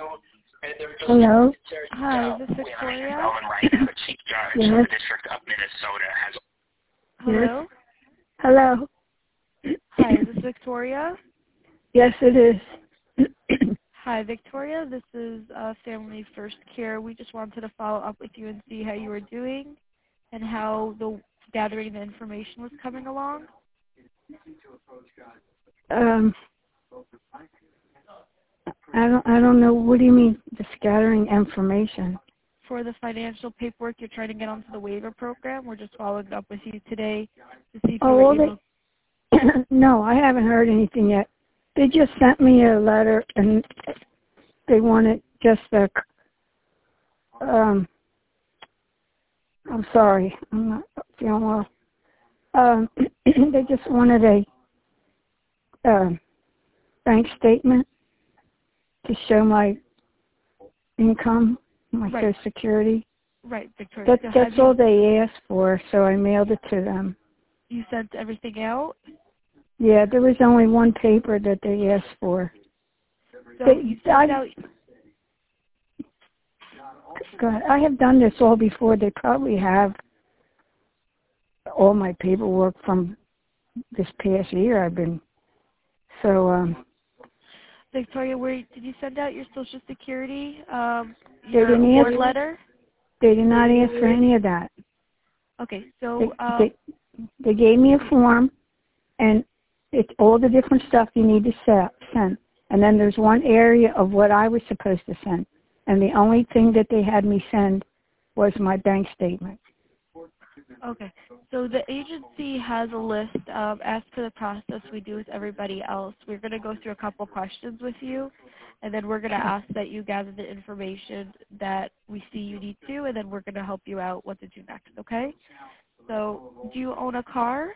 Hello? Hi, is this Victoria? Yes. Hello? Hello? Hi, is this Victoria? Yes, it is. Hi, Victoria. This is Family First Care. We just wanted to follow up with you and see how you were doing and how the gathering the information was coming along. I don't know. What do you mean, the scattering information? For the financial paperwork you're trying to get onto the waiver program, we're just following up with you today to see if you were able. No, I haven't heard anything yet. They just sent me a letter, and they wanted just the. I'm sorry, I'm not feeling well. They just wanted a bank statement to show my income, my Right. Social Security. Right, Victoria. That's all they asked for, so I mailed it to them. You sent everything out? Yeah, there was only one paper that they asked for. So you sent out... God, I have done this all before. They probably have all my paperwork from this past year I've been. So, Victoria, did you send out your Social Security, your award letter? They did not ask for any of that. Okay, so... They gave me a form, and it's all the different stuff you need to send. And then there's one area of what I was supposed to send. And the only thing that they had me send was my bank statement. Okay. So the agency has a list. As per the process we do with everybody else, we're going to go through a couple questions with you, and then we're going to ask that you gather the information that we see you need to, and then we're going to help you out what to do next, okay? So do you own a car?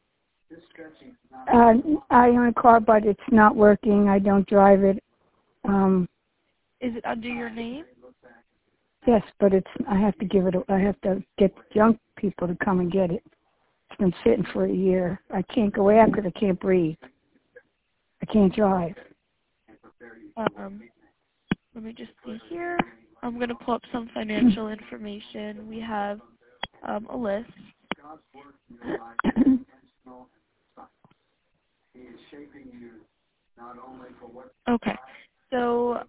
I own a car, but it's not working. I don't drive it. Is it under your name? Yes, but I have to get young people to come and get it. It's been sitting for a year. I can't go out because I can't breathe. I can't drive. Let me just see here. I'm going to pull up some financial information. We have a list. Okay. So,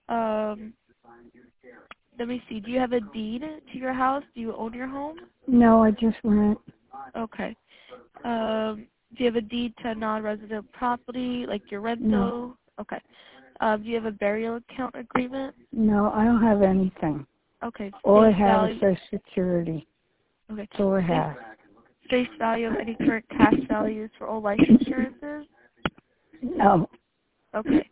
let me see. Do you have a deed to your house? Do you own your home? No, I just rent. Okay. Do you have a deed to non-resident property, like your rental? No. Okay. Do you have a burial account agreement? No, I don't have anything. Okay. All I have is Social Security. Okay. That's all I have. Face value of any current cash values for all life insurances? No. Okay.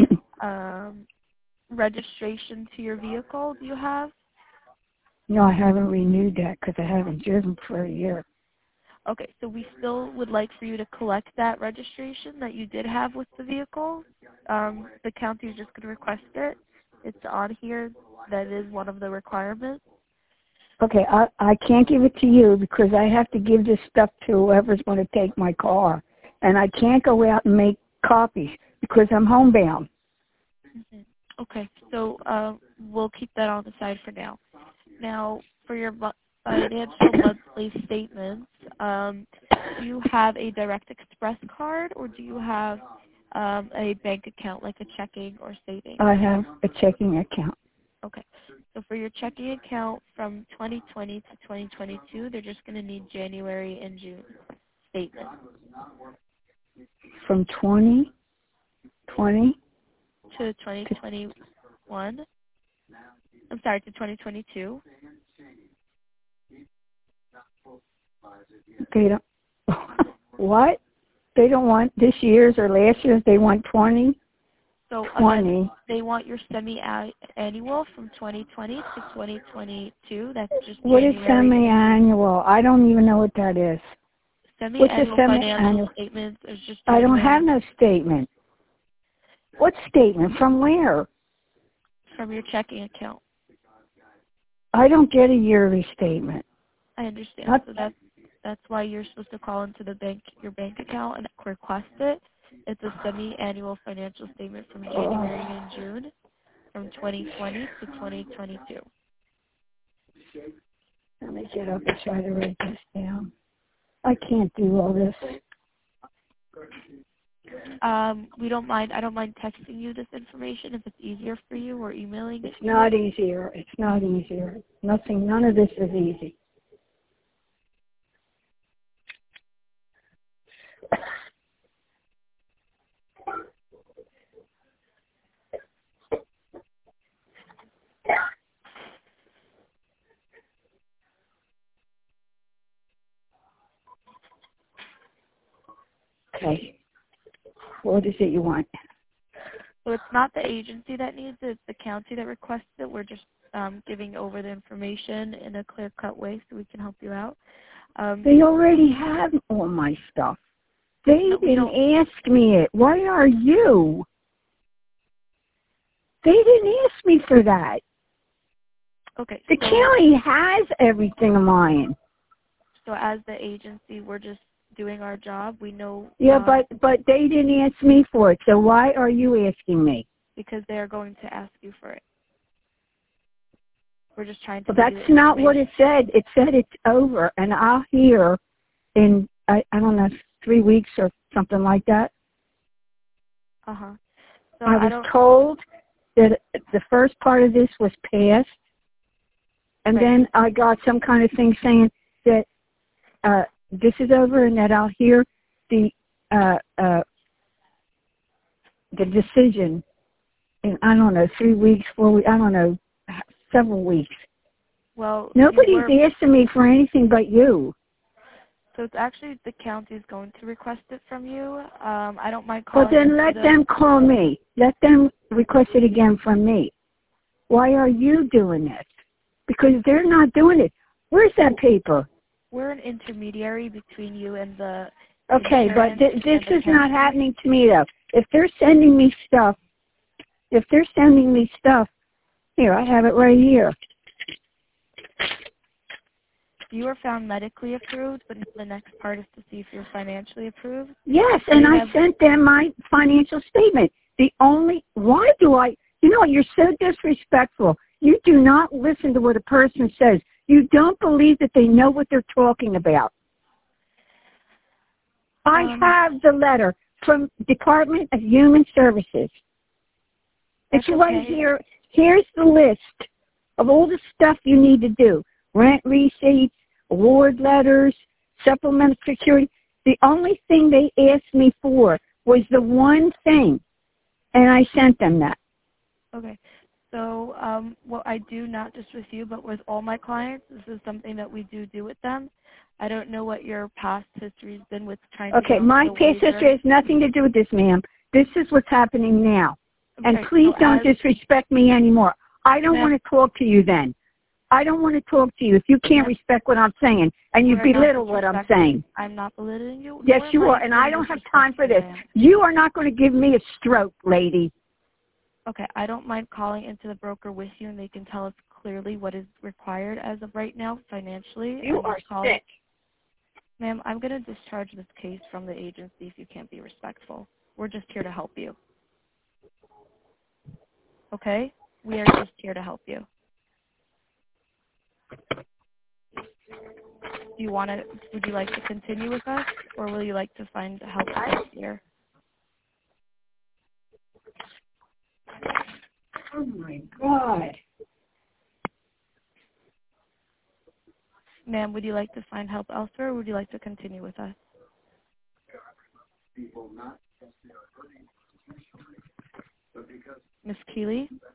Registration to your vehicle, do you have? No, I haven't renewed that because I haven't driven for a year. Okay, so we still would like for you to collect that registration that you did have with the vehicle. The county is just going to request it. It's on here. That is one of the requirements. Okay, I can't give it to you because I have to give this stuff to whoever's going to take my car. And I can't go out and make copies because I'm homebound. Mm-hmm. Okay, so we'll keep that on the side for now. Now, for your financial monthly statements, do you have a Direct Express card or do you have a bank account like a checking or savings? I have a checking account. Okay. So for your checking account from 2020 to 2022, they're just going to need January and June statements. From 2020 to 2021. I'm sorry, to 2022. They don't. What? They don't want this year's or last year's. They want 20. So 20. Again, they want your semi-annual from 2020 to 2022. That's just What January. is semi-annual? I don't even know what that is. Semi-annual financial statements is just January. I don't have no statement. What statement? From where? From your checking account. I don't get a yearly statement. I understand. So that's why you're supposed to call into the bank, your bank account, and request it. It's a semi-annual financial statement from January and June. from 2020 to 2022. Let me get up and try to write this down. I can't do all this. We don't mind. I don't mind texting you this information if it's easier for you, or emailing it. It's not easier. It's not easier. None of this is easy. Okay. What is it you want? So it's not the agency that needs it, it's the county that requests it. We're just giving over the information in a clear-cut way so we can help you out. They already have all my stuff. They didn't ask me it. Why are you? They didn't ask me for that. Okay. The county has everything of mine. So as the agency, we're just doing our job. We know. Yeah, but they didn't ask me for it. So why are you asking me? Because they are going to ask you for it. We're just trying to. Well, that's not what it said. It said it's over, and I'll hear in I don't know 3 weeks or something like that. So I was told that the first part of this was passed, and then I got some kind of thing saying that this is over and that I'll hear the decision in, I don't know, 3 weeks, 4 weeks, I don't know, several weeks. Well, nobody's asking me for anything but you. So it's actually the county's going to request it from you. I don't mind calling. Well, then let them call me. Let them request it again from me. Why are you doing this? Because they're not doing it. Where's that paper? We're an intermediary between you and the. Okay, but this is not happening to me though. If they're sending me stuff, here, I have it right here. You were found medically approved, but the next part is to see if you're financially approved. Yes, and I sent them my financial statement. Why do I, you're so disrespectful. You do not listen to what a person says. You don't believe that they know what they're talking about. I have the letter from Department of Human Services. It's right here. Here's the list of all the stuff you need to do. Rent receipts, award letters, supplemental security. The only thing they asked me for was the one thing, and I sent them that. Okay. So what I do, not just with you, but with all my clients, this is something that we do with them. I don't know what your past history has been with trying to Okay, my past history has nothing to do with this, ma'am. This is what's happening now. Okay, and please don't disrespect me anymore. I don't want to talk to you then. I don't want to talk to you if you can't respect what I'm saying and you belittle what I'm saying. I'm not belittling you. Yes, you are, and I don't have time for this. You are not going to give me a stroke, lady. Okay, I don't mind calling into the broker with you, and they can tell us clearly what is required as of right now financially. You are sick. Ma'am, I'm going to discharge this case from the agency if you can't be respectful. We're just here to help you. Okay? We are just here to help you. Would you like to continue with us, or will you like to find help elsewhere? Oh my God. Ma'am, would you like to find help elsewhere, or would you like to continue with us? Miss Keeley?